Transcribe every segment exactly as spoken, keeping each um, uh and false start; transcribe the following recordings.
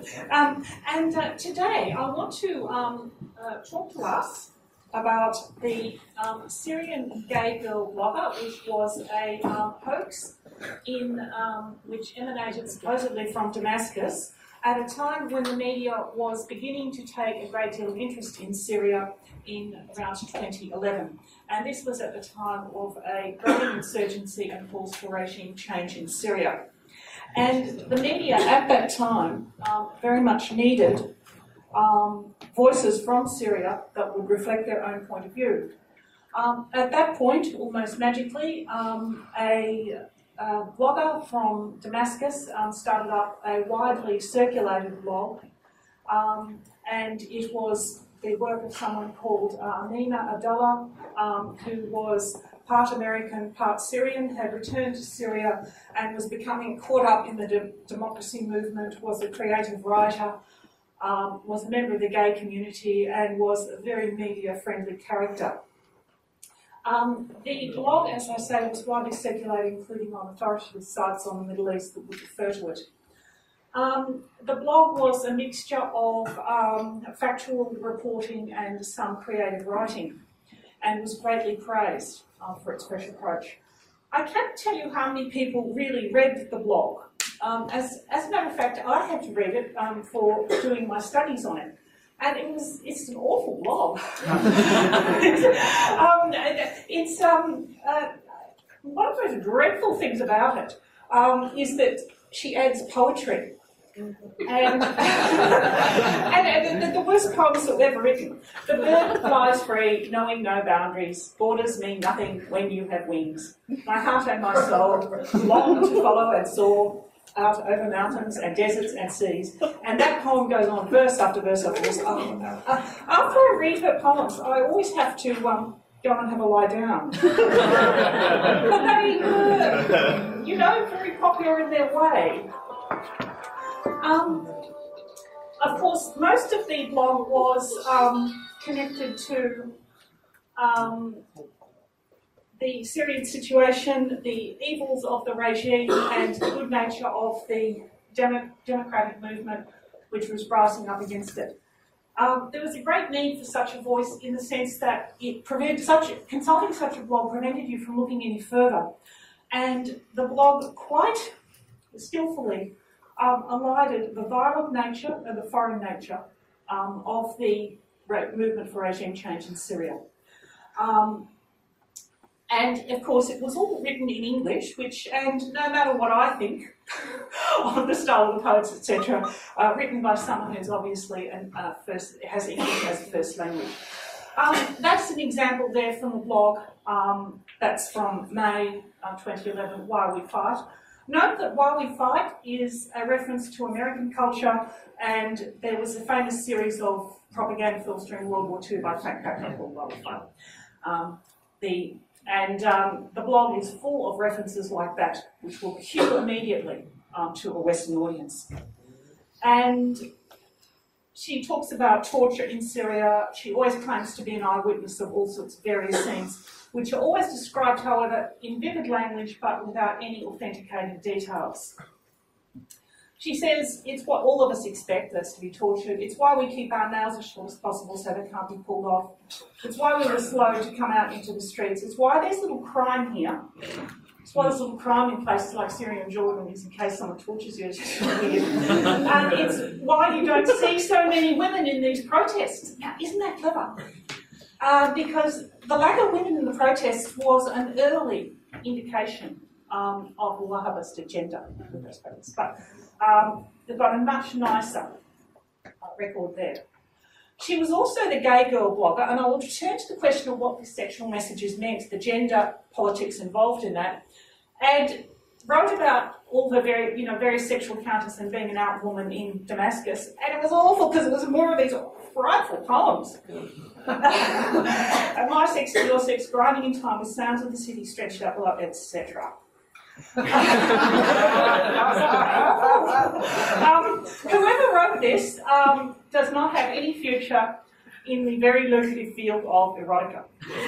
Um, and uh, today I want to um, uh, talk to us about the um, Syrian gay girl blogger, which was a um, hoax in um, which emanated supposedly from Damascus at a time when the media was beginning to take a great deal of interest in Syria in around twenty eleven. And this was at the time of a growing insurgency and calls for regime change in Syria. And the media at that time um, very much needed um, voices from Syria that would reflect their own point of view. Um, at that point, almost magically, um, a A blogger from Damascus um, started up a widely circulated blog, um, and it was the work of someone called uh, Nina Abdullah, um, who was part American, part Syrian, had returned to Syria and was becoming caught up in the de democracy movement, was a creative writer, um, was a member of the gay community, and was a very media-friendly character. Um, the blog, as I say, was widely circulated, including on authoritative sites on the Middle East that would refer to it. Um, the blog was a mixture of um, factual reporting and some creative writing, and was greatly praised uh, for its fresh approach. I can't tell you how many people really read the blog. Um, as, as a matter of fact, I had to read it um, for doing my studies on it. And it was, it's an awful blog. um, it's, um, uh, one of those dreadful things about it um, is that she adds poetry. And, and, and the, the worst poems that were ever written. The bird flies free, knowing no boundaries. Borders mean nothing when you have wings. My heart and my soul long to follow and soar out over mountains and deserts and seas. And that poem goes on verse after verse after verse. Oh, uh, after I read her poems, I always have to um, go and have a lie down. But they were, you know, very popular in their way. Um, of course, most of the blog was um, connected to um, the Syrian situation, the evils of the regime, and the good nature of the demo democratic movement which was rising up against it. Um, there was a great need for such a voice in the sense that it prevented such consulting such a blog prevented you from looking any further, and the blog quite skillfully um, elided the violent nature and the foreign nature um, of the movement for regime change in Syria. Um, And, of course, it was all written in English, which, and no matter what I think on the style of the poets, et cetera, uh, written by someone who's obviously an, uh, first, has English as a first language. Um, that's an example there from the blog. Um, that's from May uh, twenty eleven, Why We Fight. Note that Why We Fight is a reference to American culture, and there was a famous series of propaganda films during World War Two by Frank Capra called Why We Fight. Um, the And um, the blog is full of references like that, which will cue immediately um, to a Western audience. And she talks about torture in Syria. She always claims to be an eyewitness of all sorts of various scenes, which are always described, however, in vivid language, but without any authenticated details. She says it's what all of us expect us to be tortured. It's why we keep our nails as short as possible so they can't be pulled off. It's why we were slow to come out into the streets. It's why there's little crime here. It's why there's little crime in places like Syria and Jordan is in case someone tortures you. It's just weird. And it's why you don't see so many women in these protests. Now, isn't that clever? Uh, because the lack of women in the protests was an early indication um, of the Wahhabist agenda. But Um, they've got a much nicer uh, record there. She was also the gay girl blogger, and I will return to the question of what the sexual messages meant, the gender politics involved in that, and wrote about all the very, you know, various sexual encounters and being an out woman in Damascus, and it was awful because it was more of these frightful poems. And my sex, your sex, grinding in time with sounds of the city stretched out below, et cetera. um, whoever wrote this um, does not have any future in the very lucrative field of erotica.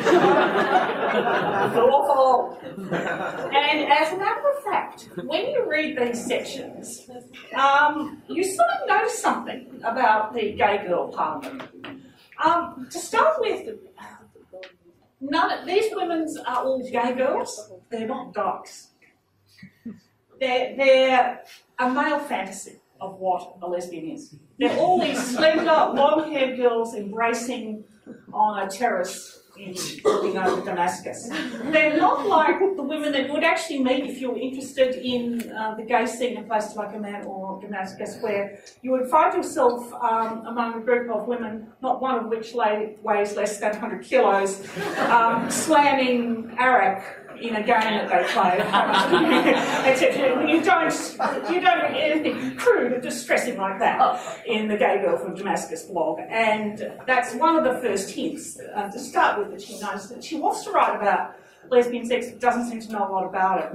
Awful. And as a matter of fact, when you read these sections, um, you sort of notice something about the gay girl parliament. Um, to start with, none, these women are all gay girls. They're not dykes. They're, they're a male fantasy of what a lesbian is. They're all these slender, long-haired girls embracing on a terrace in looking over Damascus. They're not like the women that you would actually meet if you were interested in uh, the gay scene in places like Amman or Damascus, where you would find yourself um, among a group of women, not one of which lay, weighs less than one hundred kilos, um, slamming arak in a game that they play, et cetera. You don't, you don't do anything crude or distressing like that in the Gay Girl from Damascus blog. And that's one of the first hints uh, to start with, that she knows that she wants to write about lesbian sex but doesn't seem to know a lot about it.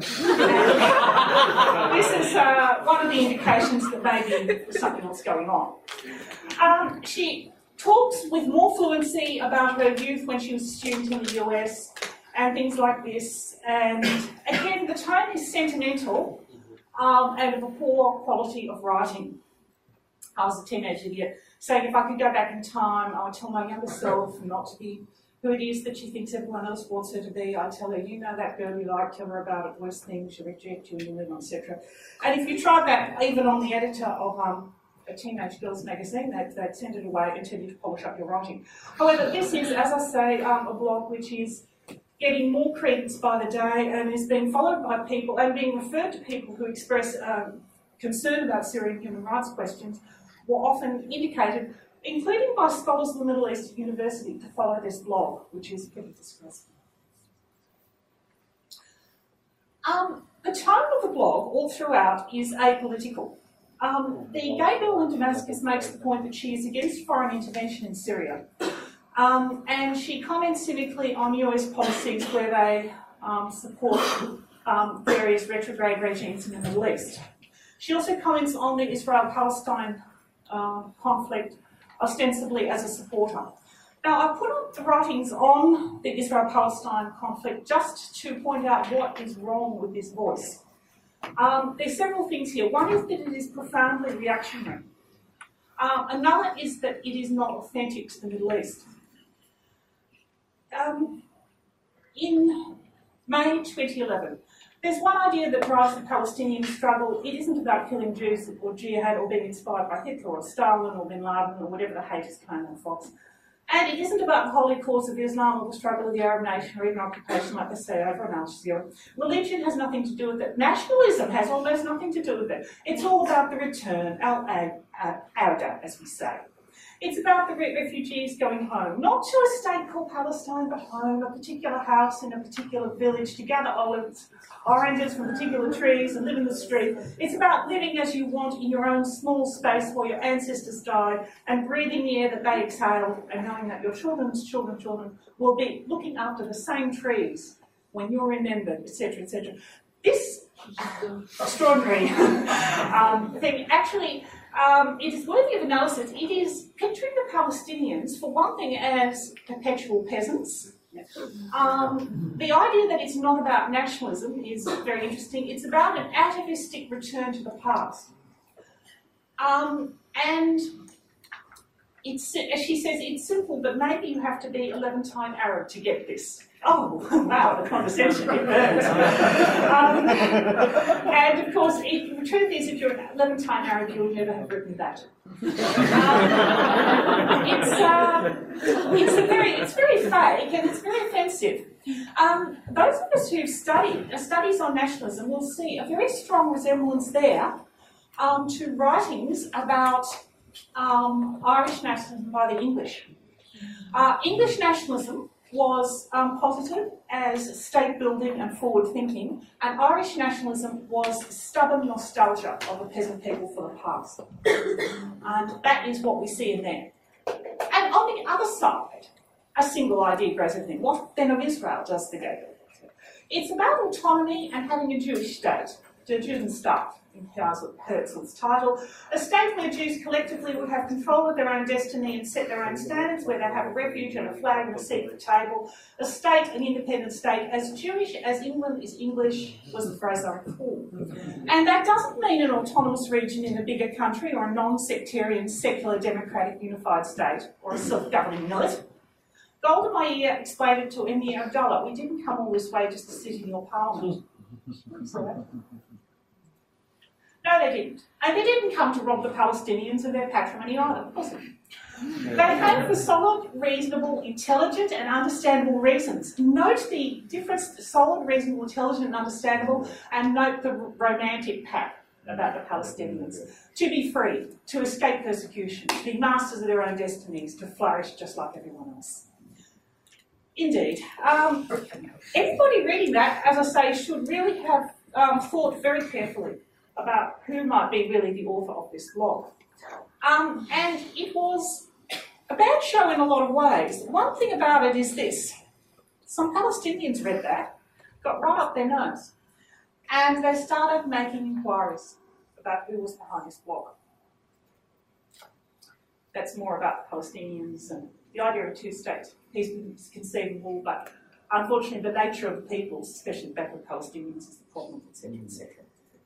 This is uh, one of the indications that maybe there's something else going on. Um, she talks with more fluency about her youth when she was a student in the U S and things like this. And again, the tone is sentimental um, and of a poor quality of writing. I was a teenage idiot, saying if I could go back in time, I would tell my younger self not to be who it is that she thinks everyone else wants her to be. I'd tell her, you know that girl you like, tell her about it, worst things, she'll reject you, and you live on, et cetera. And if you tried that even on the editor of um, a teenage girls magazine, they'd, they'd send it away and tell you to polish up your writing. However, this is, as I say, um, a blog which is getting more credence by the day and is being followed by people and being referred to people who express um, concern about Syrian human rights questions, were often indicated, including by scholars of the Middle East at university, to follow this blog, which is pretty disgraceful. Um, the tone of the blog all throughout is apolitical. Um, the gay girl in Damascus makes the point that she is against foreign intervention in Syria. Um, and she comments cynically on U S policies where they um, support um, various retrograde regimes in the Middle East. She also comments on the Israel-Palestine uh, conflict ostensibly as a supporter. Now, I put up the writings on the Israel-Palestine conflict just to point out what is wrong with this voice. Um, there's several things here. One is that it is profoundly reactionary. Um, another is that it is not authentic to the Middle East. Um, in May twenty eleven, there's one idea that drives the Palestinian struggle. It isn't about killing Jews or jihad or being inspired by Hitler or Stalin or bin Laden or whatever the haters claim on Fox. And it isn't about the holy cause of Islam or the struggle of the Arab nation or even occupation like they say over in Al Jazeera. Religion has nothing to do with it. Nationalism has almost nothing to do with it. It's all about the return, al-Auda, as we say. It's about the refugees going home, not to a state called Palestine, but home, a particular house in a particular village, to gather olives, oranges from particular trees and live in the street. It's about living as you want in your own small space where your ancestors died and breathing the air that they exhaled and knowing that your children's children's children will be looking after the same trees when you're remembered, et cetera, et cetera. This extraordinary um, thing actually, Um, it is worthy of analysis. It is picturing the Palestinians, for one thing, as perpetual peasants. Um, the idea that it's not about nationalism is very interesting. It's about an atavistic return to the past. Um, and it's, as she says, it's simple, but maybe you have to be eleven-time Arab to get this. Oh, wow, the condescension, it burns. um, and of course, it, the truth is, if you're an eleven-time Arab, you would never have written that. Um, it's, uh, it's, a very, it's very fake and it's very offensive. Um, those of us who've studied uh, studies on nationalism will see a very strong resemblance there um, to writings about um, Irish nationalism by the English. Uh, English nationalism was um, posited as state building and forward thinking, and Irish nationalism was stubborn nostalgia of a peasant people for the past. And that is what we see in there. And on the other side, a single idea grows everything. What then of Israel does the gay girl? It's about autonomy and having a Jewish state, the Jews and stuff, in Herzl's title. A state where Jews collectively would have control of their own destiny and set their own standards, where they have a refuge and a flag and a seat at the table. A state, an independent state, as Jewish as England is English, was the phrase I recall. And that doesn't mean an autonomous region in a bigger country or a non-sectarian, secular, democratic, unified state or a self-governing millet. Golda Meir explained it to Emir Abdullah, we didn't come all this way just to sit in your parliament. No, they didn't. And they didn't come to rob the Palestinians of their patrimony either, was it? They came for solid, reasonable, intelligent and understandable reasons. Note the difference, solid, reasonable, intelligent and understandable, and note the romantic pack about the Palestinians. To be free, to escape persecution, to be masters of their own destinies, to flourish just like everyone else. Indeed. Um, everybody reading that, as I say, should really have um, thought very carefully about who might be really the author of this blog. Um, and it was a bad show in a lot of ways. One thing about it is this. Some Palestinians read that, got right up their nose, and they started making inquiries about who was behind this blog. That's more about the Palestinians and the idea of two states. Peace is conceivable, but unfortunately the nature of the peoples, especially back with Palestinians, is the problem, et cetera, et cetera.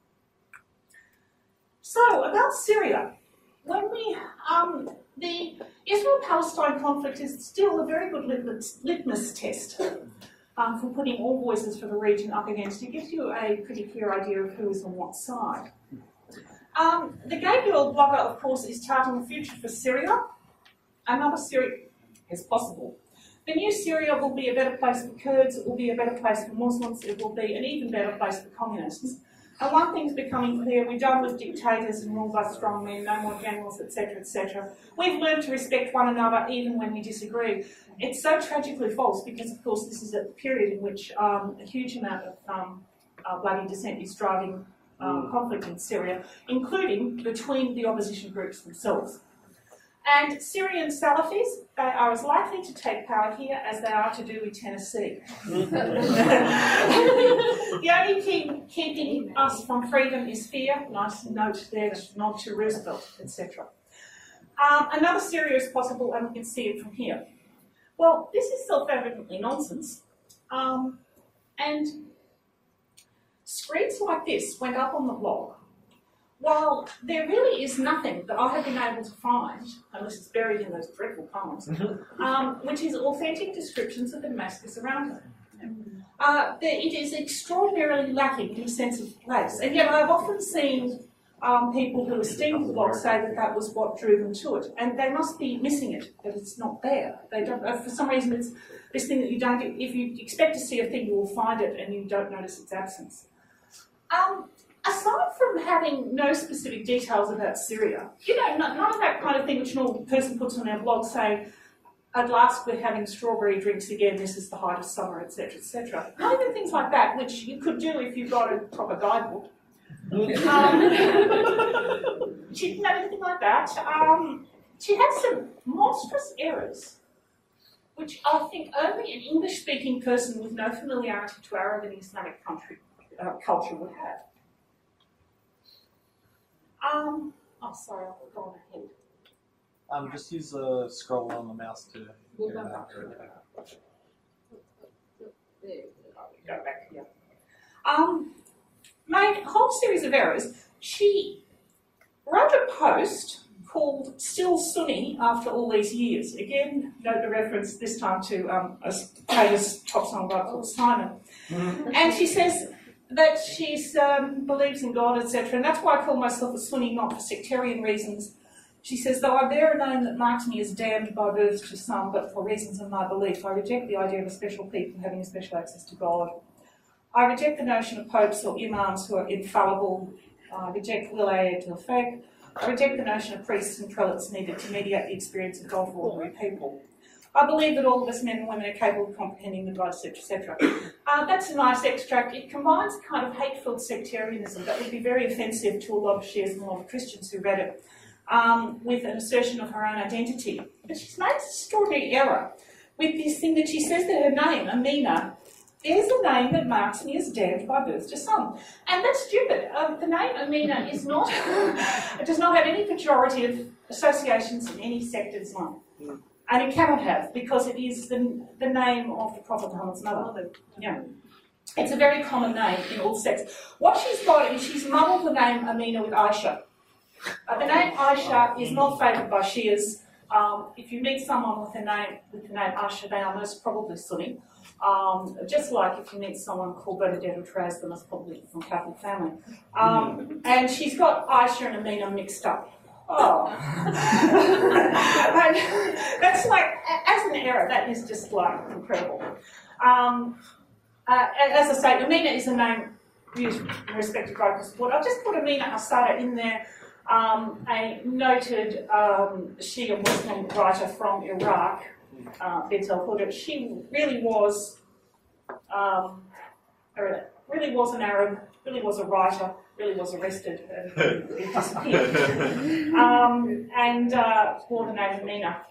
So, about Syria. When we, um, the Israel-Palestine conflict is still a very good litmus, litmus test um, for putting all voices for the region up against. It gives you a pretty clear idea of who is on what side. Um, the Gabriel blogger, of course, is touting the future for Syria. Another Syria is possible. The new Syria will be a better place for Kurds, it will be a better place for Muslims, it will be an even better place for communists. And one thing's becoming clear, we're done with dictators and ruled by strong men, no more generals, et cetera, et cetera. We've learned to respect one another even when we disagree. It's so tragically false because, of course, this is a period in which um, a huge amount of um, uh, bloody dissent is driving um, conflict in Syria, including between the opposition groups themselves. And Syrian Salafis, they are as likely to take power here as they are to do in Tennessee. The only thing keeping us from freedom is fear. Nice note there, nod to Roosevelt, et cetera. Um, another Syria is possible, and we can see it from here. Well, this is self-evidently nonsense. Um, and screeds like this went up on the blog. While there really is nothing that I have been able to find, unless it's buried in those dreadful poems, um, which is authentic descriptions of the Damascus around it. Uh, it is extraordinarily lacking in a sense of place. And yet I've often seen um, people who esteem the blog say that that was what drew them to it. And they must be missing it, that it's not there. They don't, uh, for some reason it's this thing that you don't, if you expect to see a thing, you will find it and you don't notice its absence. Um, Aside from having no specific details about Syria, you know, none of that kind of thing which a normal person puts on their blog saying, at last we're having strawberry drinks again, this is the height of summer, et cetera, et cetera. Not even things like that, which you could do if you got a proper guidebook. Um, she didn't have anything like that. Um, she had some monstrous errors, which I think only an English-speaking person with no familiarity to Arab and Islamic country, uh, culture would have. Um, oh, sorry, I've gone ahead. Um, just use the scroll on the mouse to We'll go go back. back. Go back here. Um, made a whole series of errors. She wrote a post called Still Sunni After All These Years. Again, note the reference this time to um, a famous top song by Paul Simon. Mm-hmm. And she says that she um, believes in God, et cetera, and that's why I call myself a Sunni, not for sectarian reasons. She says, though I bear a name that marks me as damned by birth to some, but for reasons of my belief, I reject the idea of a special people having a special access to God. I reject the notion of popes or imams who are infallible. I reject wilayat al-faqh. I reject the notion of priests and prelates needed to mediate the experience of God for ordinary people. I believe that all of us men and women are capable of comprehending the God, et cetera, et cetera. Uh, that's a nice extract. It combines kind of hate-filled sectarianism that would be very offensive to a lot of Shias and a lot of Christians who read it, um, with an assertion of her own identity. But she's made this extraordinary error with this thing that she says that her name, Amina, is a name that marks me as damned by birth to son. And that's stupid. Um, the name Amina is not, it does not have any pejorative associations in any sect of Islam. And it cannot have, because it is the, the name of the Prophet Muhammad's mother. Yeah. It's a very common name in all sects. What she's got is she's muddled the name Amina with Aisha. Uh, the name Aisha is not favoured by Shias. Um, if you meet someone with a name with the name Aisha, they are most probably Sunni. Um, just like if you meet someone called Bernadette or Traz, they must probably from Catholic family. Um, and she's got Aisha and Amina mixed up. Oh, and that's like, as an error, that is just like incredible. Um, uh, as I say, Amina is a name used in respect to vocal support. I've just put Amina Asada in there, um, a noted um, Shia Muslim writer from Iraq, uh, Bint al-Huda. She really was, um, really was an Arab, really was a writer, really was arrested and disappeared. um, and uh, bore the name Amina.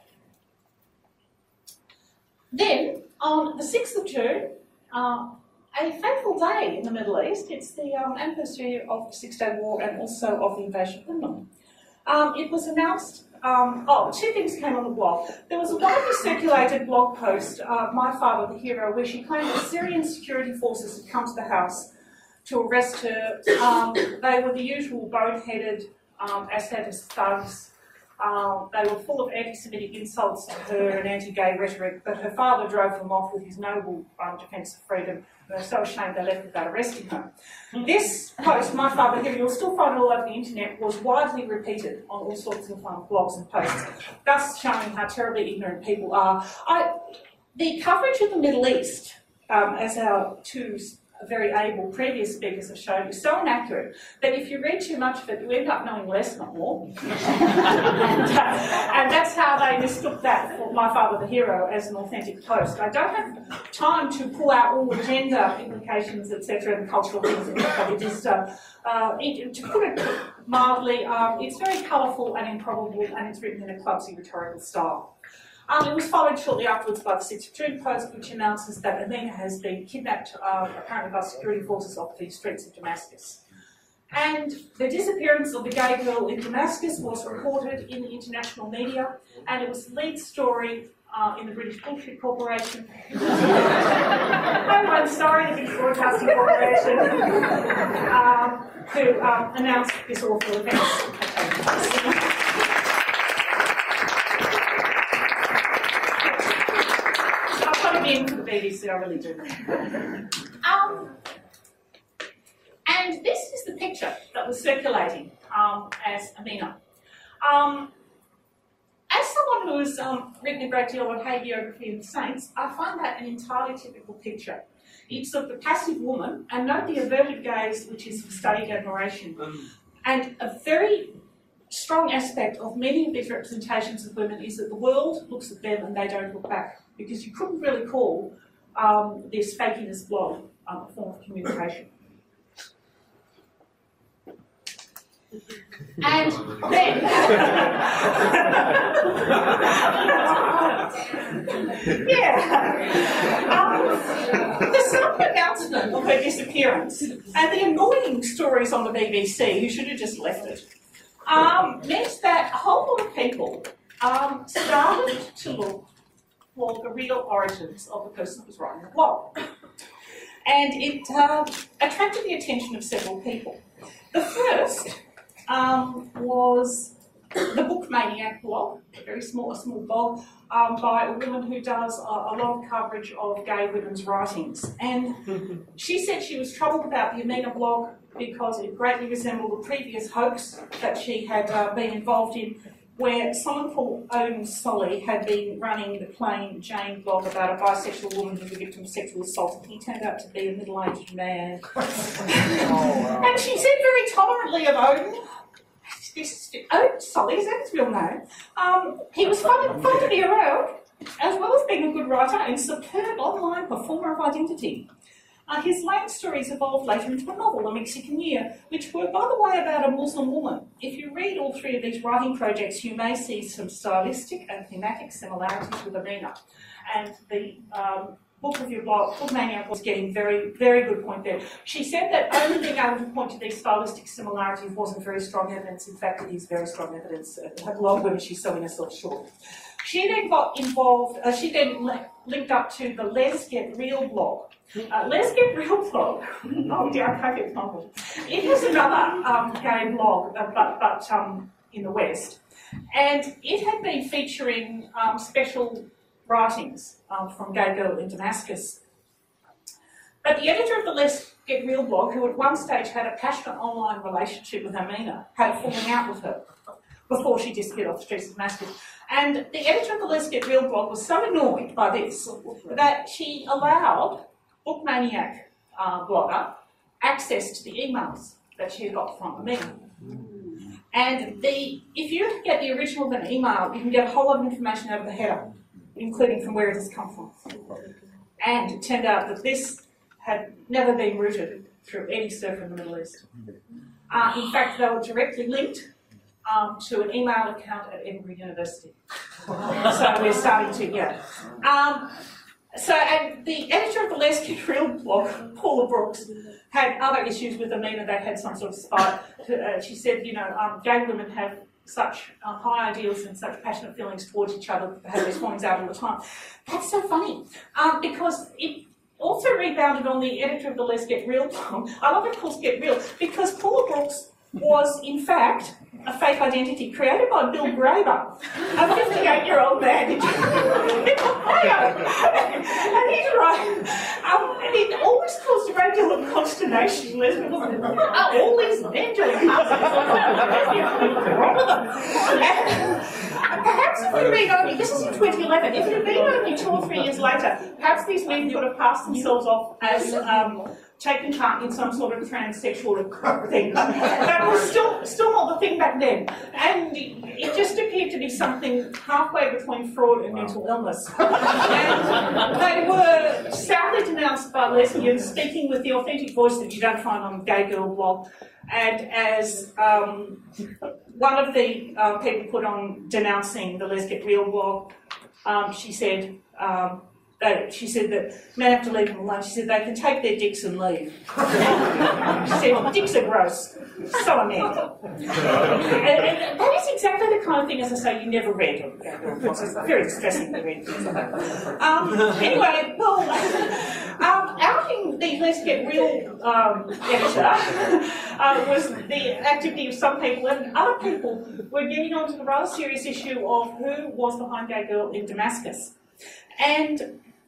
Then, on the sixth of June, uh, a fateful day in the Middle East. It's the um, anniversary of the Six-Day War and also of the invasion of Lebanon. Um, it was announced, um, oh, two things came on the blog. There was a widely circulated blog post, uh, My Father the Hero, where she claimed that Syrian security forces had come to the house to arrest her. Um, they were the usual boneheaded um, Assadist thugs. Uh, they were full of anti-Semitic insults to her and anti-gay rhetoric, but her father drove them off with his noble um, defence of freedom. They were so ashamed they left without arresting her. This post, My Father Here, you'll still find it all over the internet, was widely repeated on all sorts of um, blogs and posts, thus showing how terribly ignorant people are. I, the coverage of the Middle East, um, as our two very able previous speakers have shown, is so inaccurate that if you read too much of it, you end up knowing less, not more. and, uh, and that's how they mistook that for My Father the Hero as an authentic post. I don't have time to pull out all the gender implications, et cetera, and cultural things in it, but it is, uh, uh, it, to put it mildly, um, it's very colourful and improbable, and it's written in a clumsy rhetorical style. Um, it was followed shortly afterwards by the sixth of June post, which announces that Amina has been kidnapped, uh, apparently by security forces off the streets of Damascus. And the disappearance of the gay girl in Damascus was reported in the international media, and it was the lead story uh, in the British Bullshit Corporation. oh, I'm sorry, the British Broadcasting Corporation, um, who um, announced this awful event. For the B B C, I really do. Um, and this is the picture that was circulating um, as Amina. Um, as someone who has um, written a great deal on hagiography and saints, I find that an entirely typical picture. It's of the passive woman, and note the averted gaze, which is for studied admiration, and a very strong aspect of many of these representations of women is that the world looks at them and they don't look back, because you couldn't really call um, this fakiness blog um, a form of communication. And then, yeah, um, the sudden announcement of her disappearance and the annoying stories on the B B C, who should have just left it, um, meant that a whole lot of people um, started to look for the real origins of the person who was writing the blog. And it uh, attracted the attention of several people. The first um, was the Book Maniac blog, a very small, a small blog um, by a woman who does a, a lot of coverage of gay women's writings. And she said she was troubled about the Amina blog because it greatly resembled a previous hoax that she had uh, been involved in, where someone called Owen Solly had been running the Plain Jane blog about a bisexual woman who was a victim of sexual assault, and he turned out to be a middle-aged man. oh, wow. And she said very tolerantly of Owen, this is Owen Solly, is that his real name? Um, he was fun, fun to be around, as well as being a good writer and superb online performer of identity. Uh, his lame stories evolved later into a novel, A Mexican Year, which were, by the way, about a Muslim woman. If you read all three of these writing projects, you may see some stylistic and thematic similarities with Amina. And the um, book review blog, Bookmaniac was getting very, very good point there. She said that only being able to point to these stylistic similarities wasn't very strong evidence. In fact, it is very strong evidence. A lot of women, she's selling herself short. She then got involved, uh, she then li linked up to the Let's Get Real blog. Uh, Let's Get Real blog, oh dear, I can't get comfortable. It was another um, gay blog, uh, but, but um, in the West. And it had been featuring um, special writings um, from Gay Girl in Damascus. But the editor of the Let's Get Real blog, who at one stage had a passionate online relationship with Amina, had a falling out with her before she disappeared off the streets of Damascus. And the editor of the Let's Get Real blog was so annoyed by this that she allowed Bookmaniac uh, blogger access to the emails that she had got from Amina. And the, if you get the original of an email, you can get a whole lot of information out of the header, including from where it has come from. And it turned out that this had never been routed through any server in the Middle East. Uh, in fact, they were directly linked um, to an email account at Edinburgh University. So we're starting to, yeah. Um, so, and the editor of the Let's Get Real blog, Paula Brooks, had other issues with Amina. They had some sort of spite. Uh, she said, you know, um, gay women have such uh, high ideals and such passionate feelings towards each other, have these feelings out all the time. That's so funny, um, because it also rebounded on the editor of the Let's Get Real blog. I love it called Get Real, because Paula Brooks was, in fact, a fake identity created by Bill Graber, a fifty-eight-year-old man. And he's right. Um, and it always caused a great deal of consternation. Lesbian women, oh, all these men doing wrong with them. And perhaps if it had been only, this is in twenty eleven, if it had been only two or three years later, perhaps these men would have passed themselves off as um, taking part in some sort of transsexual thing. But that was still still not the thing back then. And it just appeared to be something halfway between fraud and mental illness. And they were soundly denounced by lesbians, speaking with the authentic voice that you don't find on the Gay Girl blog. And as um, one of the uh, people put on denouncing the Let's Get Real blog, um, she said, um, Uh, she said that men have to leave them alone. She said they can take their dicks and leave. She said, dicks are gross, so are men. And, and that is exactly the kind of thing, as I say, you never read. It's very distressing to read things like that. Um, anyway, well, um, outing the Let's Get Real um, editor uh, was the activity of some people, and other people were getting onto the rather serious issue of who was behind Gay Girl in Damascus. And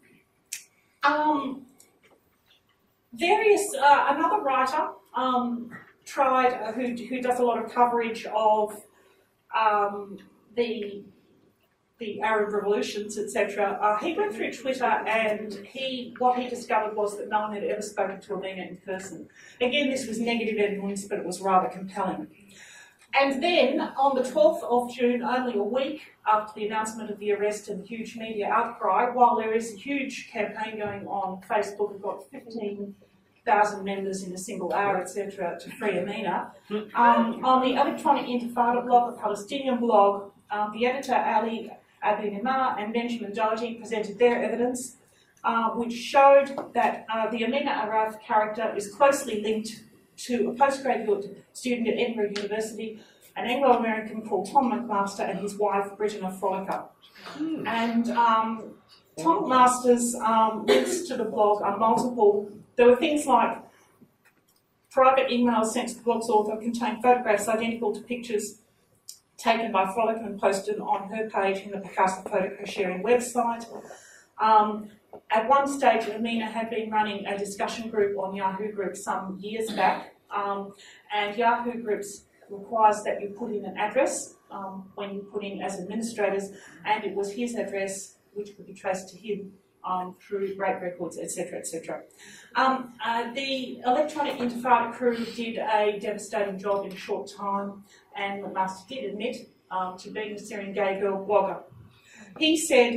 Um, various, uh, another writer um, tried, uh, who, who does a lot of coverage of um, the, the Arab revolutions, et cetera. Uh, he went through Twitter, and he, what he discovered was that no one had ever spoken to Amina in person. Again, this was negative evidence, but it was rather compelling. And then, on the twelfth of June, only a week after the announcement of the arrest and the huge media outcry, while there is a huge campaign going on Facebook, we've got fifteen thousand members in a single hour, et cetera, to free Amina. Um, on the Electronic Intifada blog, the Palestinian blog, um, the editor Ali Abi Nimar and Benjamin Doherty presented their evidence, uh, which showed that uh, the Amina Araf character is closely linked to a postgraduate student at Edinburgh University, an Anglo-American called Tom McMaster, and his wife, Brittany Frolicker. Mm. And um, Tom McMaster's um, links to the blog are multiple. There were things like private emails sent to the blog's author contained photographs identical to pictures taken by Frolicker and posted on her page in the Picasa photo sharing website. Um, At one stage, Amina had been running a discussion group on Yahoo Group some years back, um, and Yahoo Groups requires that you put in an address um, when you put in as administrators, and it was his address which could be traced to him um, through Great Records, et cetera, et cetera. Um, uh, the Electronic Intifada crew did a devastating job in a short time, and McMaster did admit um, to being a Syrian gay girl blogger. He said,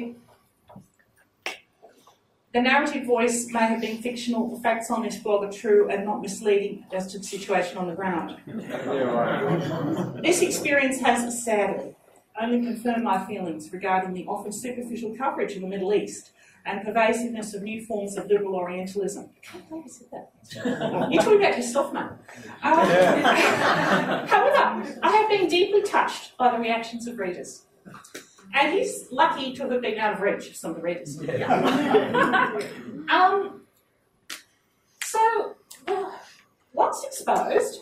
"The narrative voice may have been fictional, the facts on this blog are true and not misleading as to the situation on the ground. This experience has sadly only confirmed my feelings regarding the often superficial coverage of the Middle East and pervasiveness of new forms of liberal Orientalism. I can't believe you said that. You're talking about yourself now. Um, however, I have been deeply touched by the reactions of readers. And he's lucky to have been out of reach of some of the readers. Yeah. um, so, uh, once exposed,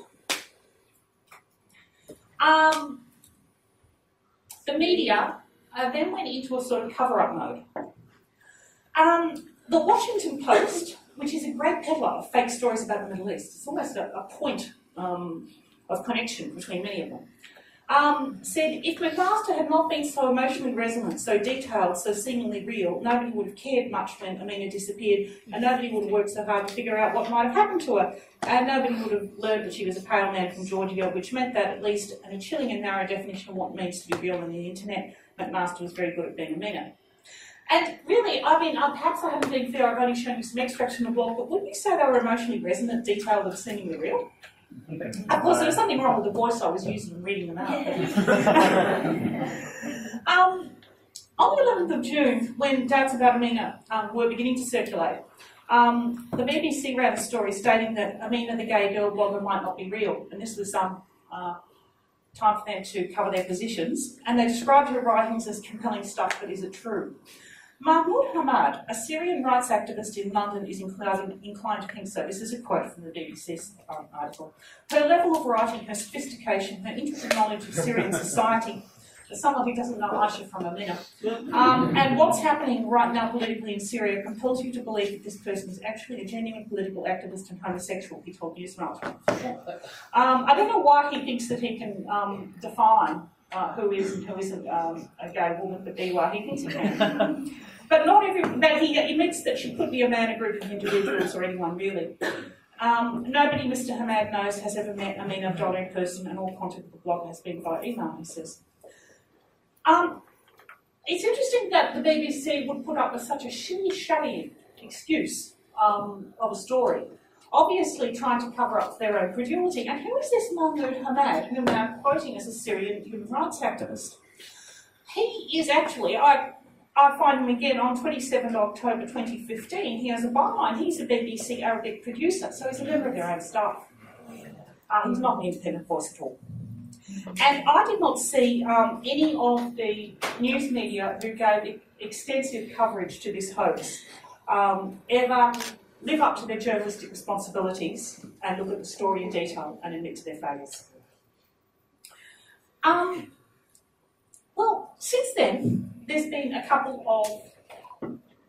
um, the media uh, then went into a sort of cover-up mode. Um, the Washington Post, which is a great peddler of fake stories about the Middle East, it's almost a, a point um, of connection between many of them, um, said if McMaster had not been so emotionally resonant, so detailed, so seemingly real, nobody would have cared much when Amina disappeared, and nobody would have worked so hard to figure out what might have happened to her, and nobody would have learned that she was a pale man from Georgia, which meant that, at least in a chilling and narrow definition of what it means to be real on the internet, McMaster was very good at being Amina. And really, I mean, um, perhaps I haven't been fair, I've only shown you some extracts from the blog, but wouldn't you say they were emotionally resonant, detailed, and seemingly real? Of course, there was something wrong with the voice I was using and reading them out. um, on the eleventh of June, when doubts about Amina um, were beginning to circulate, um, the B B C ran a story stating that Amina, the gay girl blogger, might not be real, and this was some uh, time for them to cover their positions, and they described her writings as compelling stuff, but is it true? Mahmoud Hamad, a Syrian rights activist in London, is inclined, inclined to think so. This is a quote from the B B C um, article. Her level of writing, her sophistication, her intricate knowledge of Syrian society, as someone who doesn't know Aisha from Amina, um, and what's happening right now politically in Syria compels you to believe that this person is actually a genuine political activist and homosexual, he told Newsnight. Um, I don't know why he thinks that he can um, define uh, who is and who isn't um, a gay woman, but there you are, he thinks he can. But not every, but he admits that she could be a man, a group of individuals, or anyone really. Um, nobody Mister Hamad knows has ever met Amina Abdullah in person, and all contact with the blog has been via email, he says. Um, it's interesting that the B B C would put up with such a shilly-shally excuse um, of a story, obviously trying to cover up their own credulity. And who is this Mahmoud Hamad, whom they're quoting as a Syrian human rights activist? He is actually, I, I find him again on twenty-seventh of October twenty fifteen, he has a byline. He's a B B C Arabic producer, so he's a member of their own staff. Um, he's not an independent voice at all. And I did not see um, any of the news media who gave extensive coverage to this hoax um, ever live up to their journalistic responsibilities and look at the story in detail and admit to their failures. Um, well, since then, there's been a couple of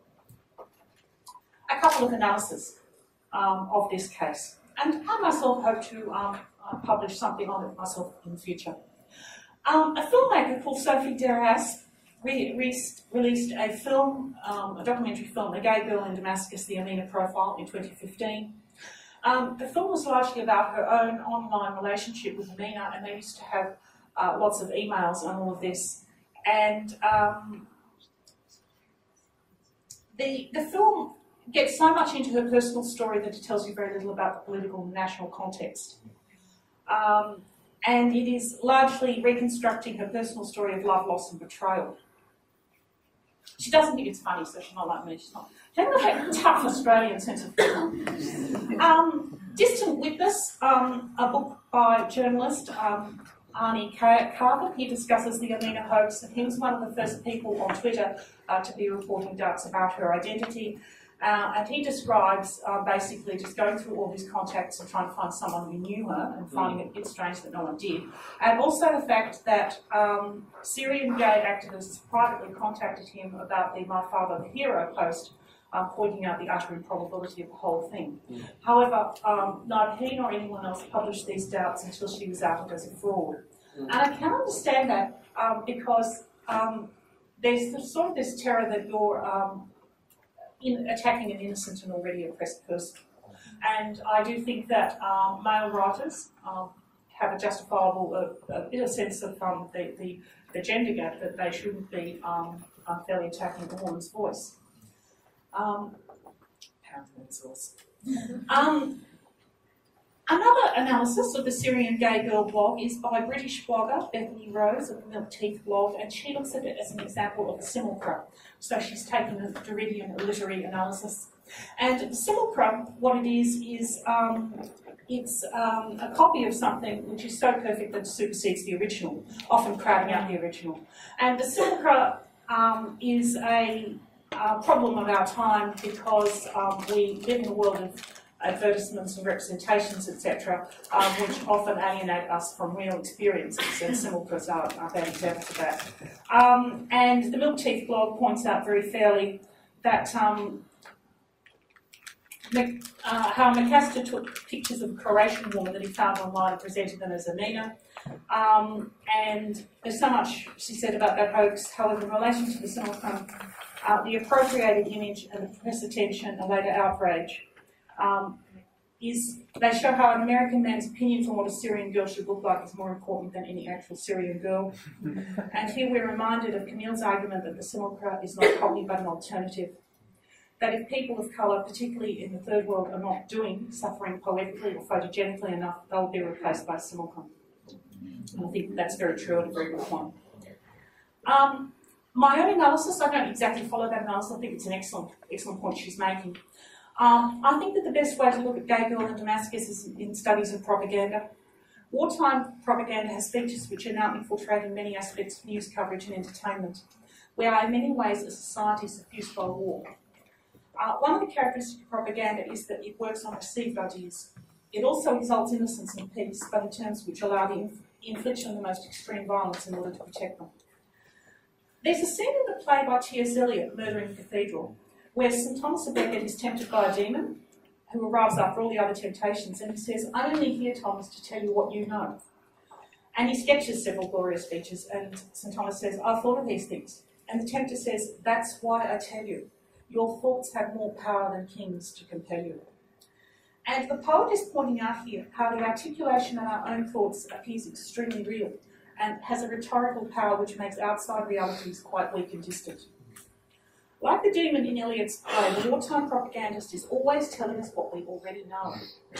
a couple of analyses um, of this case, and I myself hope to um, uh, publish something on it myself in the future. Um, a filmmaker called Sophie Deras re re released a film, um, a documentary film, A Gay Girl in Damascus, the Amina Profile, in twenty fifteen. Um, the film was largely about her own online relationship with Amina, and they used to have uh, lots of emails on all of this. And um, the, the film gets so much into her personal story that it tells you very little about the political and national context. Um, and it is largely reconstructing her personal story of love, loss and betrayal. She doesn't think it's funny, so she's not like me. She's not. She hasn't got that tough Australian sense of humour. Um, Distant Witness, um, a book by journalist um, Arnie Carver. He discusses the Amina hoax, and he was one of the first people on Twitter uh, to be reporting doubts about her identity. Uh, and he describes uh, basically just going through all his contacts and trying to find someone who knew her and finding it a bit strange that no one did. And also the fact that um, Syrian gay activists privately contacted him about the My Father the Hero post, um, pointing out the utter improbability of the whole thing. Mm. However, um, neither he nor anyone else published these doubts until she was outed as a fraud. Mm. And I can understand that um, because um, there's the, sort of this terror that you're um, in attacking an innocent and already oppressed person. And I do think that um, male writers um, have a justifiable, a, a bit of sense of um, the, the, the gender gap, that they shouldn't be um, unfairly attacking a woman's voice. Um, um, Another analysis of the Syrian gay girl blog is by British blogger Bethany Rose of the Milk Teeth blog, and she looks at it as an example of a simulacra. So she's taken a Derridian literary analysis. And the simulacra, what it is, is um, it's um, a copy of something which is so perfect that it supersedes the original, often crowding out the original. And the simulacra um, is a uh, problem of our time because um, we live in a world of advertisements and representations, et cetera, um, which often alienate us from real experiences, and simulacras are, are bad examples of that. Um, and the Milk Teeth blog points out very fairly that um, Mac, uh, how McAster took pictures of a Croatian woman that he found online and presented them as Amina. Um, and there's so much she said about that hoax. However, in relation to the simulacrum, uh, the appropriated image and the press attention and later outrage Um, is they show how an American man's opinions on what a Syrian girl should look like is more important than any actual Syrian girl. And here we're reminded of Camille's argument that the simulacra is not a copy but an alternative. That if people of colour, particularly in the third world, are not doing, suffering poetically or photogenically enough, they'll be replaced by a simulacrum. And I think that's very true and a very good point. Um, my own analysis, I don't exactly follow that analysis. I think it's an excellent, excellent point she's making. Um, I think that the best way to look at Gay Girl in Damascus is in studies of propaganda. Wartime propaganda has features which are now infiltrating many aspects of news coverage and entertainment. We are in many ways a society suffused by war. Uh, one of the characteristics of propaganda is that it works on perceived ideas. It also exalts innocence and peace, but in terms which allow the inf- infliction of the most extreme violence in order to protect them. There's a scene in the play by T S Eliot, Murder in the Cathedral, where St Thomas of Becket is tempted by a demon who arrives after all the other temptations, and he says, "I'm only here, Thomas, to tell you what you know." And he sketches several glorious features, and St Thomas says, "I've thought of these things." And the tempter says, "That's why I tell you. Your thoughts have more power than kings to compel you." And the poet is pointing out here how the articulation of our own thoughts appears extremely real and has a rhetorical power which makes outside realities quite weak and distant. Like the demon in Eliot's play, the wartime propagandist is always telling us what we already know.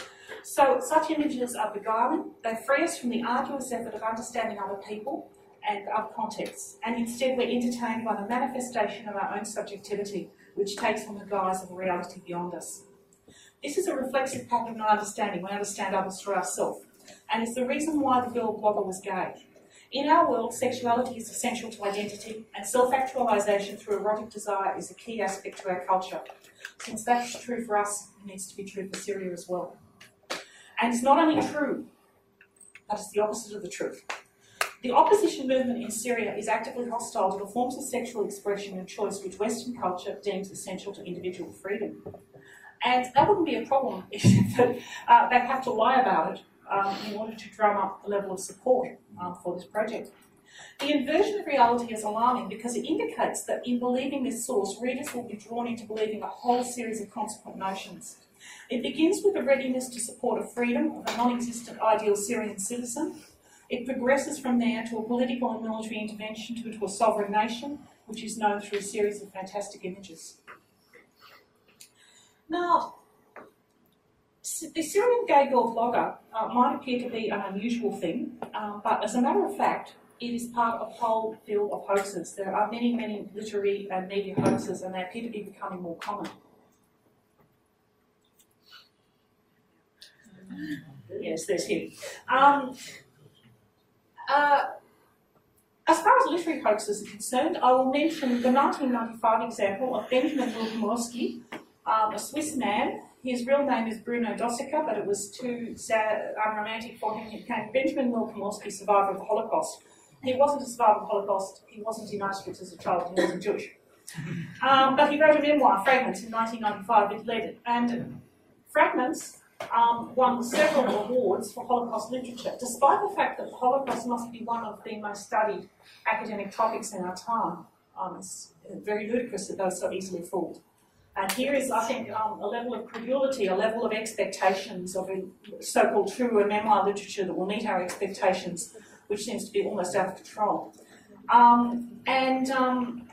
So such images are beguiling. They free us from the arduous effort of understanding other people and other contexts, and instead we're entertained by the manifestation of our own subjectivity, which takes on the guise of a reality beyond us. This is a reflexive pattern of understanding. We understand others through ourselves, and it's the reason why the girl blogger was gay. In our world, sexuality is essential to identity, and self-actualisation through erotic desire is a key aspect to our culture. Since that's true for us, it needs to be true for Syria as well. And it's not only true, but it's the opposite of the truth. The opposition movement in Syria is actively hostile to the forms of sexual expression and choice which Western culture deems essential to individual freedom. And that wouldn't be a problem if uh, they'd have to lie about it um, in order to drum up the level of support um, for this project. The inversion of reality is alarming because it indicates that in believing this source, readers will be drawn into believing a whole series of consequent notions. It begins with a readiness to support a freedom of a non-existent ideal Syrian citizen. It progresses from there to a political and military intervention to, to a sovereign nation, which is known through a series of fantastic images. Now, the Syrian gay girl blogger uh, might appear to be an unusual thing, um, but as a matter of fact, it is part of a whole field of hoaxes. There are many, many literary and media hoaxes, and they appear to be becoming more common. Yes, there's him. Um, uh, as far as literary hoaxes are concerned, I will mention the nineteen ninety-five example of Benjamin Wilkomorski, um, a Swiss man. His real name is Bruno Dosiker, but it was too sad, unromantic for him. He became Benjamin Wilkomorski, survivor of the Holocaust. He wasn't a survivor of the Holocaust. He wasn't in Auschwitz as a child. He wasn't Jewish. Um, but he wrote a memoir, Fragments, in nineteen ninety-five. It led, and Fragments um, won several awards for Holocaust literature, despite the fact that the Holocaust must be one of the most studied academic topics in our time. Um, it's very ludicrous that those so easily fooled. And here is, I think, um, a level of credulity, a level of expectations of a so-called true and memoir literature that will meet our expectations, which seems to be almost out of control. Um, and um,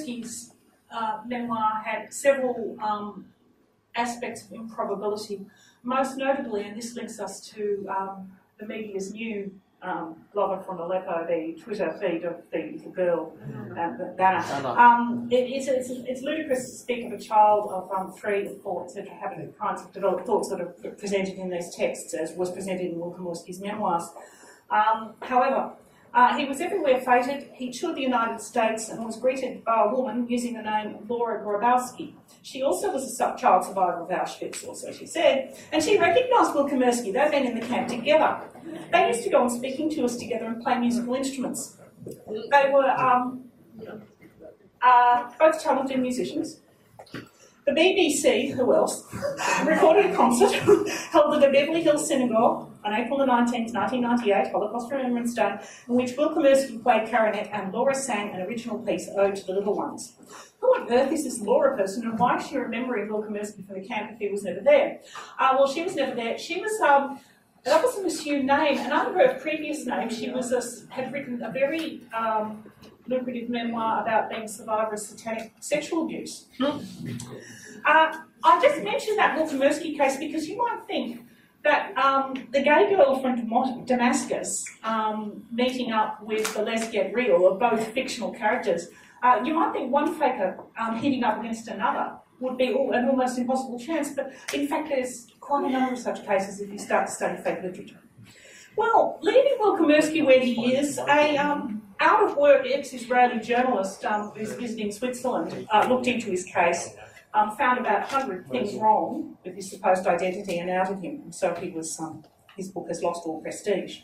Wilkomorski's uh, memoir had several um, aspects of improbability. most notably, and this links us to um, the media's new um, blogger from Aleppo, the Twitter feed of the little girl, um, Dana. Um, it, it's, it's, it's ludicrous to speak of a child of um, three or four, et cetera, having the kinds of developed thoughts that are presented in these texts, as was presented in Will Komorski's memoirs. Um, however, Uh, he was everywhere feted. He toured the United States and was greeted by a woman using the name Laura Grabowski. She also was a sub- child survivor of Auschwitz, or so she said, and she recognised Will Komorski. They'd been in the camp together. They used to go on speaking tours together and play musical instruments. They were um, uh, both talented musicians. The B B C, who else, recorded a concert held at the Beverly Hills Synagogue on April the nineteenth, nineteen ninety-eight, Holocaust Remembrance Day, in which Will Komorski played clarinet and Laura sang an original piece, Ode to the Little Ones. Who on earth is this Laura person, and why is she remembering Will Komorski from the camp if he was never there? Uh, well, she was never there. She was, um, that was an assumed name, and under her previous name, she was a, had written a very um, lucrative memoir about being a survivor of satanic sexual abuse. Uh, I just mentioned that Will Komorski case because you might think that um, the gay girl from Damascus um, meeting up with the lesbian Real are both fictional characters. Uh, you might think one faker um, hitting up against another would be all, an almost impossible chance, but in fact there's quite a number of such cases if you start to study fake literature. Well, leaving Will Komorski where he is, a um, out-of-work ex-Israeli journalist um, who's visiting Switzerland uh, looked into his case. Um, found about one hundred things wrong with his supposed identity and outed him, so he was, um, his book has lost all prestige.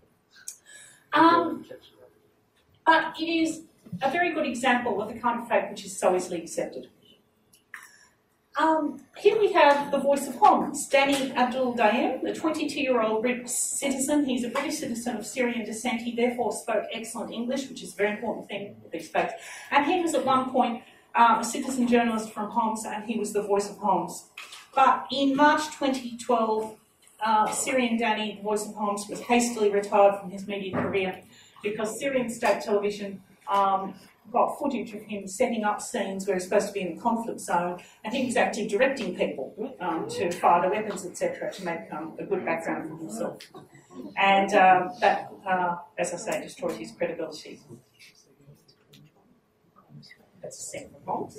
Um, but it is a very good example of the kind of fake which is so easily accepted. Um, here we have the voice of Homs, Danny Abdul Dayem, the twenty-two-year-old British citizen. He's a British citizen of Syrian descent. He therefore spoke excellent English, which is a very important thing with these fakes. And he was at one point Uh, a citizen journalist from Homs, and he was the voice of Homs. But in March twenty twelve, uh, Syrian Danny, the voice of Homs, was hastily retired from his media career because Syrian state television um, got footage of him setting up scenes where he's supposed to be in a conflict zone, and he was actually directing people um, to fire the weapons, et cetera, to make um, a good background for himself. And uh, that, uh, as I say, destroyed his credibility. That's a set of Homs.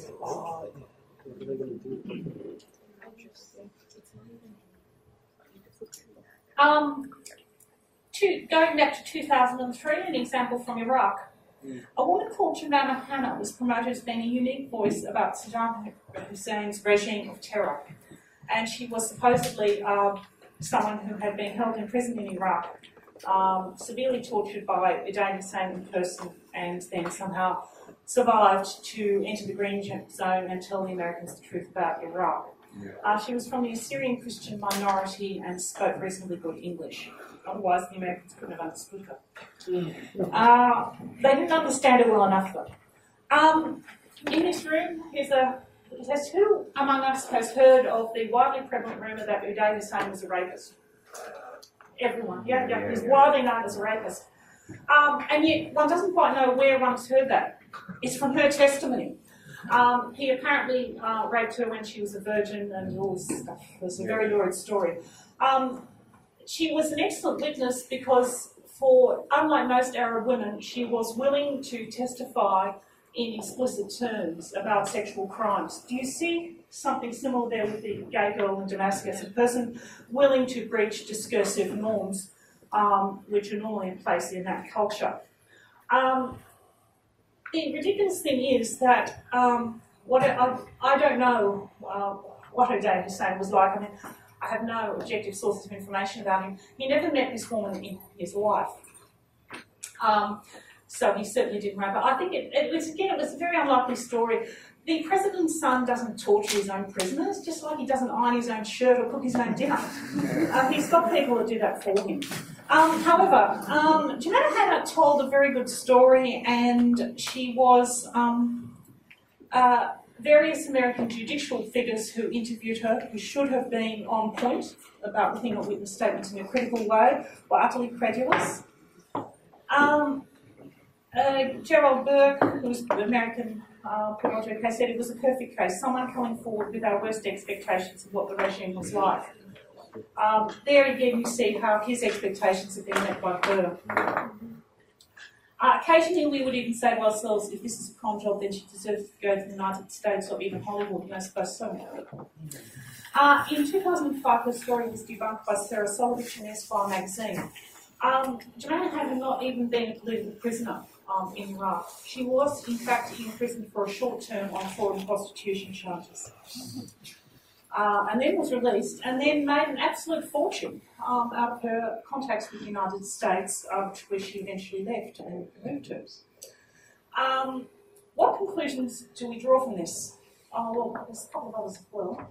Um, to, going back to two thousand three, an example from Iraq. A woman called Jemana Hanna was promoted as being a unique voice about Saddam Hussein's regime of terror. And she was supposedly uh, someone who had been held in prison in Iraq, um, severely tortured by Saddam Hussein in person, and then somehow survived to enter the green zone and tell the Americans the truth about Iraq. Uh, she was from the Assyrian Christian minority and spoke reasonably good English. Otherwise, the Americans couldn't have understood her. Uh, they didn't understand her well enough, though. Um, in this room, here's a test. Who among us has heard of the widely prevalent rumour that Uday Hussein was a rapist? Everyone. Yeah, yeah, he's widely known as a rapist. Um, and yet, one doesn't quite know where one's heard that. It's from her testimony. Um, he apparently uh, raped her when she was a virgin, and all this stuff. It was a very lurid story. Um, she was an excellent witness because, for unlike most Arab women, she was willing to testify in explicit terms about sexual crimes. Do you see something similar there with the gay girl in Damascus? A person willing to breach discursive norms um, which are normally in place in that culture. Um, The ridiculous thing is that um, what I, I don't know uh, what Uday Hussein was like. I mean, I have no objective sources of information about him. He never met this woman in his life, um, so he certainly didn't rape her. I think it, it was again it was a very unlikely story. The president's son doesn't torture his own prisoners, just like he doesn't iron his own shirt or cook his own dinner. Uh, he's got people that do that for him. Um, however, um, Jemana Hanna told a very good story, and she was um, uh, various American judicial figures who interviewed her, who should have been on point about looking at witness statements in a critical way, were utterly credulous. Um, uh, Gerald Burke, who was an American uh, promoter, said it was a perfect case, someone coming forward with our worst expectations of what the regime was like. Um, there again you see how his expectations have been met by her. Uh, occasionally we would even say to ourselves, if this is a con job, then she deserves to go to the United States or even Hollywood, and I suppose so. Uh, in two thousand five, her story was debunked by Sarah Solovich in Esquire magazine. Um, Joanna had not even been a political prisoner um, in Iraq. She was, in fact, in prison for a short term on fraud and prostitution charges. Uh, and then was released, and then made an absolute fortune um, out of her contacts with the United States, uh, where she eventually left and moved to. Um, what conclusions do we draw from this? Oh, well, there's a couple of others as well.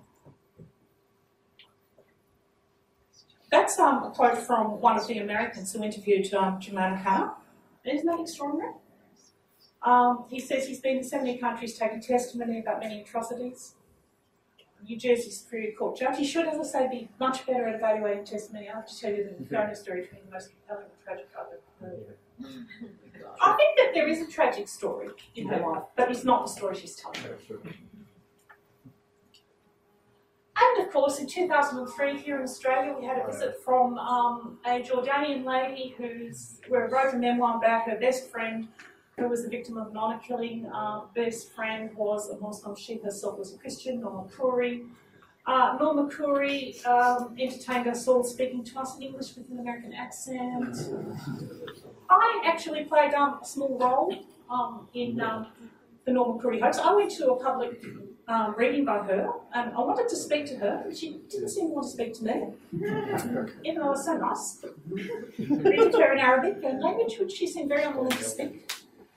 That's um, a quote from one of the Americans who interviewed um, Joanna Hannah. Isn't that extraordinary? Um, he says he's been in seventy countries taking testimony about many atrocities. New Jersey Superior Court judge. He should, as I say, be much better at evaluating testimony. I have to tell you that the Fiona story is the most compelling and tragic I've ever heard. I think that there is a tragic story in her life, but it's not the story she's telling. And of course, in two thousand three, here in Australia, we had a visit from um, a Jordanian lady who's, who wrote a memoir about her best friend, who was the victim of an honour killing. Uh, best friend was a Muslim. She herself was a Christian, Norma Khoury. Uh, Norma Khoury um, entertained us all speaking to us in English with an American accent. I actually played um, a small role um, in um, the Norma Khoury hoax. I went to a public um, reading by her, and I wanted to speak to her, but she didn't seem to want to speak to me, even though I was so nice. Read to her in Arabic and language, which she seemed very unwilling to speak.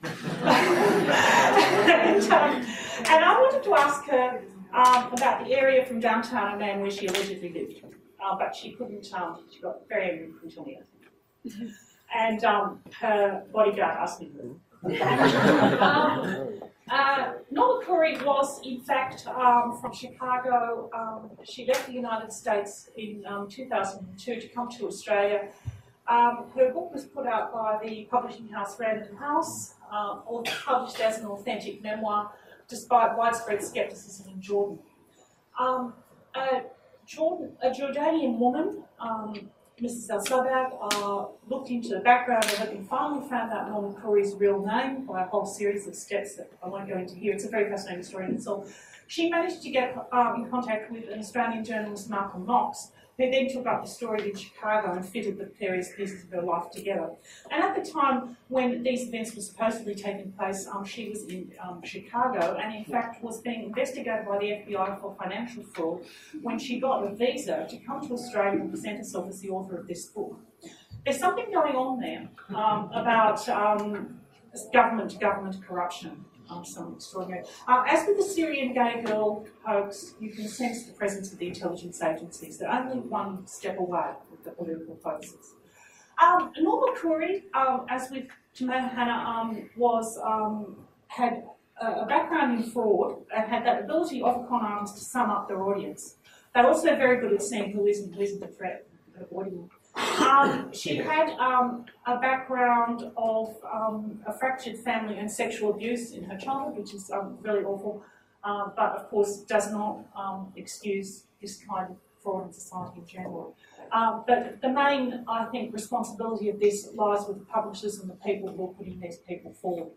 and, um, and I wanted to ask her um, about the area from downtown Amman where she allegedly lived, uh, but she couldn't. Um, she got very angry and couldn't tell me anything. And um, her bodyguard asked me to. um, uh, Norma Khoury was, in fact, um, from Chicago. Um, she left the United States in um, two thousand two to come to Australia. Um, her book was put out by the publishing house Random House, um, or published as an authentic memoir, despite widespread scepticism in Jordan. Um, a, Jordan a Jordanian woman, um, Missus El-Sabag, uh, looked into the background of it and finally found out Norma Khoury's real name by a whole series of steps that I won't go into here. It's a very fascinating story in itself. She managed to get um, in contact with an Australian journalist, Malcolm Knox, who then took up the story in Chicago and fitted the various pieces of her life together. And at the time when these events were supposedly taking place, um, she was in um, Chicago and in fact was being investigated by the F B I for financial fraud when she got a visa to come to Australia and present herself as the author of this book. There's something going on there um, about um, government-to-government corruption. Um, some extraordinary. Uh, as with the Syrian gay girl hoax, you can sense the presence of the intelligence agencies. They're only one step away with the political focuses. Um, Norma Khoury, um, as with Joanna Hannah, um, was um, had a, a background in fraud and had that ability of con artists to sum up their audience. They're also very good at seeing who is and who isn't a threat, avoiding. Um, she had um, a background of um, a fractured family and sexual abuse in her childhood, which is um, really awful, uh, but of course does not um, excuse this kind of fraud in society in general. Um, but the main, I think, responsibility of this lies with the publishers and the people who are putting these people forward.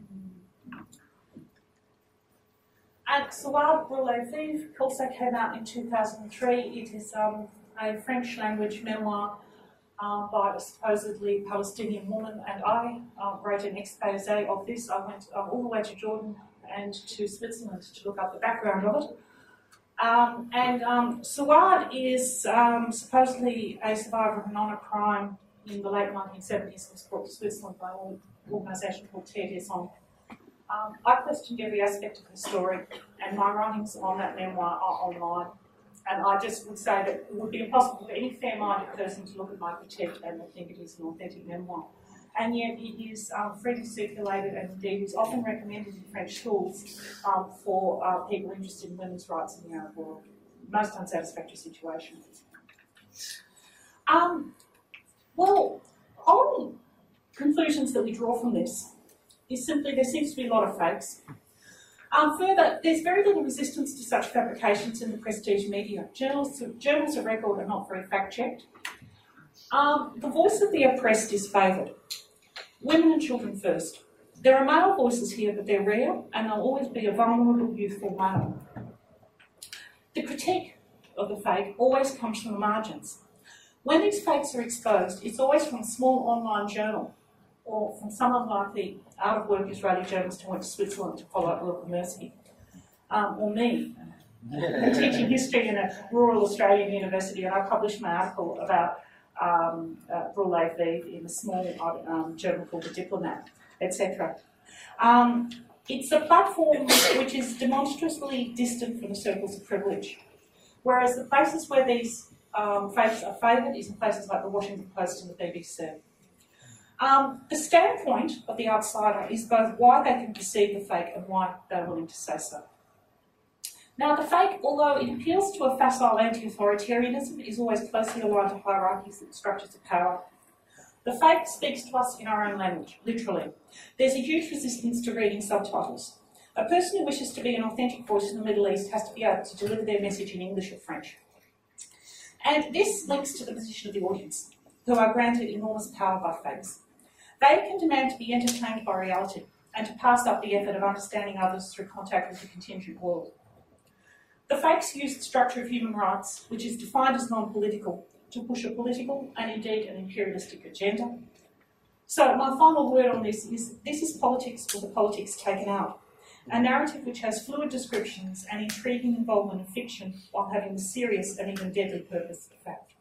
And Sawab Brûlé Vive also came out in two thousand three. It is um, a French language memoir Um, by a supposedly Palestinian woman, and I uh, wrote an expose of this. I went uh, all the way to Jordan and to Switzerland to look up the background of it. Um, and um, Sawad is um, supposedly a survivor of an honour crime in the late nineteen seventies. Was brought to Switzerland by an organisation called Terre des Hommes. Um, I questioned every aspect of her story, and my writings on that memoir are online. And I just would say that it would be impossible for any fair-minded person to look at my critique and think it is an authentic memoir. And yet it is um, freely circulated and indeed is often recommended in French schools um, for uh, people interested in women's rights in the Arab world. Most unsatisfactory situation. Um, well, on conclusions that we draw from this is simply there seems to be a lot of fakes. Um, further, there's very little resistance to such fabrications in the prestige media. Journals, journals of record are not very fact-checked. Um, the voice of the oppressed is favoured. Women and children first. There are male voices here, but they're rare, and there'll always be a vulnerable, youthful male. The critique of the fake always comes from the margins. When these fakes are exposed, it's always from a small online journal or from someone like the out-of-work Israeli journalist who went to Switzerland to follow up local mercy, um, or me, teaching history in a rural Australian university, and I published my article about um, uh, rural A V in a small um, journal called The Diplomat, et cetera. Um, it's a platform which is demonstrably distant from the circles of privilege, whereas the places where these um, fakes are favoured is in places like the Washington Post and the B B C. Um, the standpoint of the outsider is both why they can perceive the fake and why they're willing to say so. Now, the fake, although it appeals to a facile anti-authoritarianism, is always closely aligned to hierarchies and structures of power. The fake speaks to us in our own language, literally. There's a huge resistance to reading subtitles. A person who wishes to be an authentic voice in the Middle East has to be able to deliver their message in English or French. And this links to the position of the audience, who are granted enormous power by fakes. They can demand to be entertained by reality and to pass up the effort of understanding others through contact with the contingent world. The fakes use the structure of human rights, which is defined as non-political, to push a political and indeed an imperialistic agenda. So my final word on this is this is politics or the politics taken out, a narrative which has fluid descriptions and intriguing involvement of fiction while having the serious and even deadly purpose of fact.